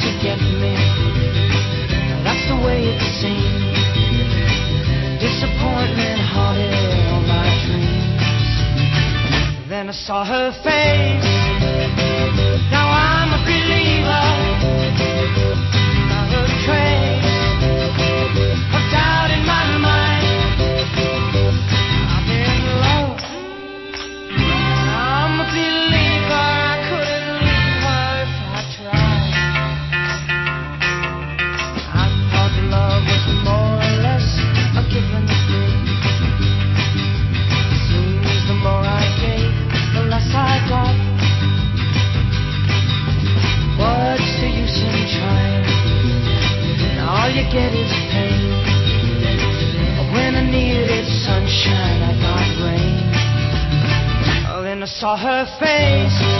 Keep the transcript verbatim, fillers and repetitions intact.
to get me. That's the way it seemed. Disappointment haunted all my dreams. Then I saw her face. Now I'm a believer. Not a trace of doubt in my mind. I'm in love. I'm a believer. I couldn't leave her if I tried. I thought love was more or less a given thing. Seems the more I gave, the less I got. What's the use in trying? All you get is pain. When I needed sunshine, I got rain. Oh, then I saw her face.